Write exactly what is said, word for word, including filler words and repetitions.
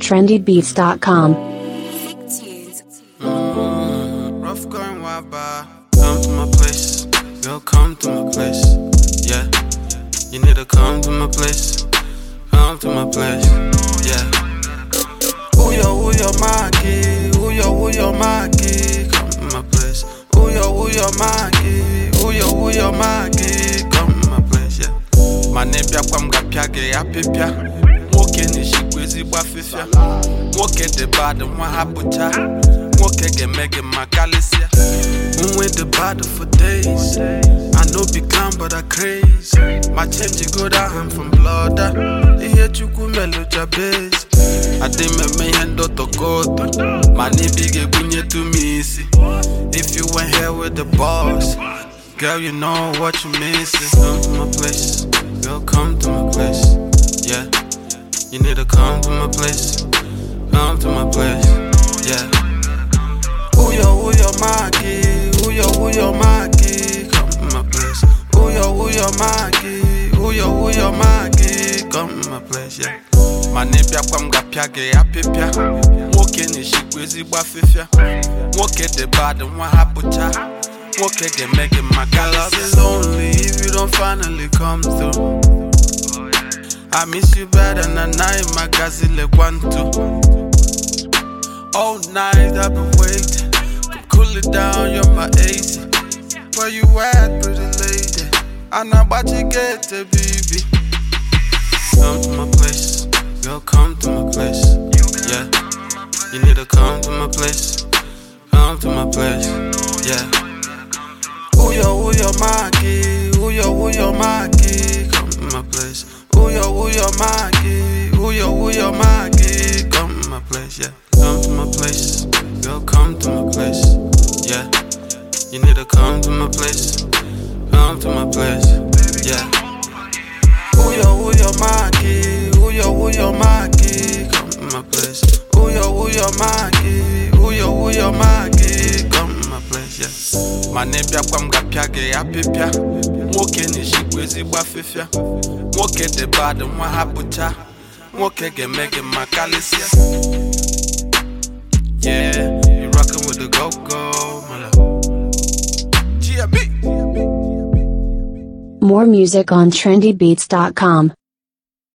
trendy beats dot com. Mm, rough going wild, by. Come to my place, girl, come to my place. Yeah, you need to come to my place. Come to my place. Yeah. Ooh yo, ooh yo, Maggie. Ooh yo, ooh yo, Maggie. Come to my place. Ooh yo, ooh yo, Maggie. Ooh yo, ooh yo, Maggie. Come to my place. Yeah. My name Biakwam Gapiage, Apipia. Woke ni shikwezi bafifia. Woke the bad and one hapucha. Woke get mega macalisia. Went the bad for days. I know be calm but I craze. My change go down, I'm from blood. Here chuku melo jabez. I think me me hendo to koto. My nibi ge bunye to me see. If you went here with the boss, girl you know what you missing. Come to my place, girl come to my place. Yeah, you need to come to my place. Come to my place. Yeah. Ooh yo, ooh yo, Maggie. Ooh yo, ooh yo, Maggie. Come to my place. Ooh yo, ooh yo, Maggie. Ooh yo, ooh yo, Maggie. Come to my place, yeah. My name Biakwam Gapiage, Apipia. Woke ni shikwezi bafifia. Woke the bad and one hapucha. Woke get mega macalisia. I'll be lonely if you don't finally come through. I miss you better than night, my gazile want to. All night I've been waiting. Come cool it down, you're my A C. Where you at, pretty lady? I know about you get to, baby. Come to my place, girl, come to my place. Yeah, you need to come to my place. Come to my place, yeah. Ooh yo, ooh yo, Maggie. Ooh yo, ooh yo, Maggie. Come to my place. Ooh yo, ooh yo, Maggie. Ooh yo, ooh yo, Maggie. Come to my place, yeah. Come to my place, girl, come to my place. Yeah, you need to come to my place. Come to my place, yeah. Ooh yo, ooh yo, Maggie. Ooh yo, ooh yo, Maggie. Come to my place. Ooh yo, ooh yo, Maggie. Ooh yo, ooh yo, Maggie. Come to my place, yeah. My name Biakwam Gapiage, Apipia. Woke ni shikwezi bafifia. Woke the bad and one hapucha. Woke get mega macalisia. Yeah, you rockin' with the go-go, my love. G M B. More music on trendy beats dot com.